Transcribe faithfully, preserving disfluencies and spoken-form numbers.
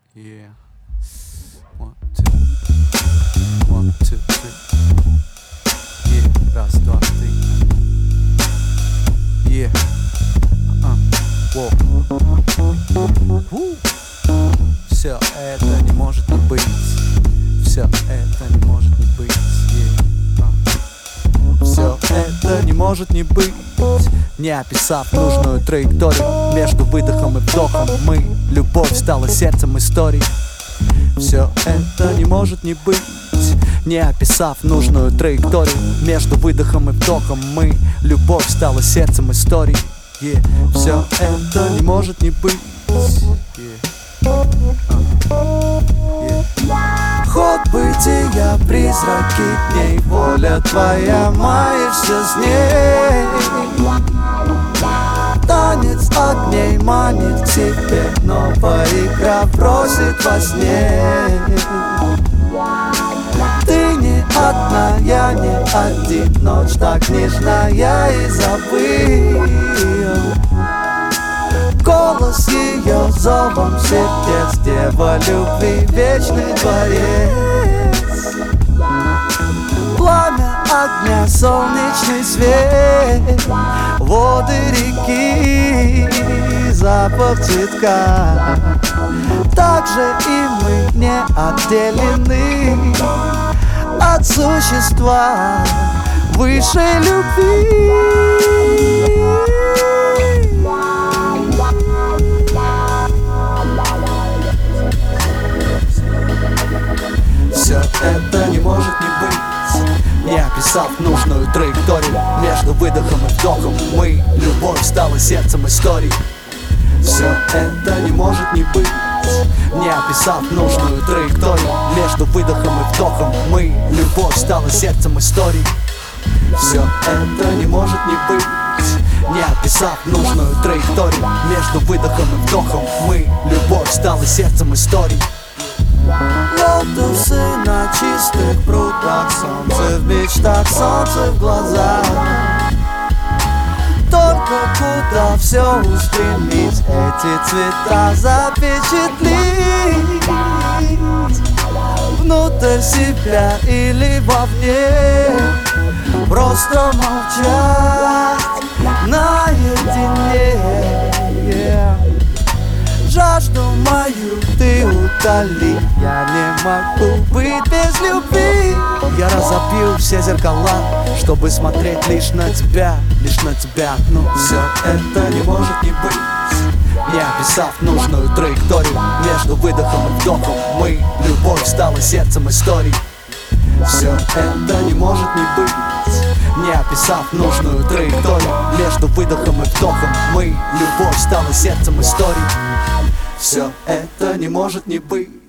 Yeah. One, two. One, two, three. Yeah. Раз, два, три. Yeah. Uh-uh. Wow. Все это не может не быть. Все это не может не быть. Yeah. Uh. Все это не может не быть. Не описав нужную траекторию между выдохом и вдохом, мы, любовь стала сердцем истории. Все это не может не быть. Не описав нужную траекторию между выдохом и вдохом, мы, любовь стала сердцем истории. Yeah. Все это не может не быть. Yeah. Uh. Yeah. Ход бытия, призраки дней, воля твоя, маешься с ней. Танец огней манит к себе, новая игра просит во сне. Ты не одна, я не один, ночь так нежная и забыл. Голос ее зовом сердец, дева любви, вечный дворец. Пламя огня, солнечный свет, воды реки, запах цветка. Так же и мы не отделены от существа высшей любви. Все это не может не быть. Не описав нужную траекторию между выдохом и вдохом, мы, любовь стала сердцем истории. Все это не может не быть. Не описав нужную траекторию между выдохом и вдохом, мы, любовь стала сердцем истории. Все это не может не быть. Не описав нужную траекторию между выдохом и вдохом, мы, любовь стала сердцем истории. Лотосы на чистых прудах, солнце в мечтах, солнце в глазах. Только куда все устремить, эти цвета запечатлеть внутрь себя или вовне. Просто молчать наедине. Yeah. Жажду мою ты утоли, я не могу быть без любви. Я разобью все зеркала, чтобы смотреть лишь на тебя, лишь на тебя. Но все это не может не быть. Не описав нужную траекторию между выдохом и вдохом, мы, любовь стала сердцем истории. Все это не может не быть. Не описав нужную траекторию между выдохом и вдохом, мы, любовь стала сердцем истории. Все это не может не быть.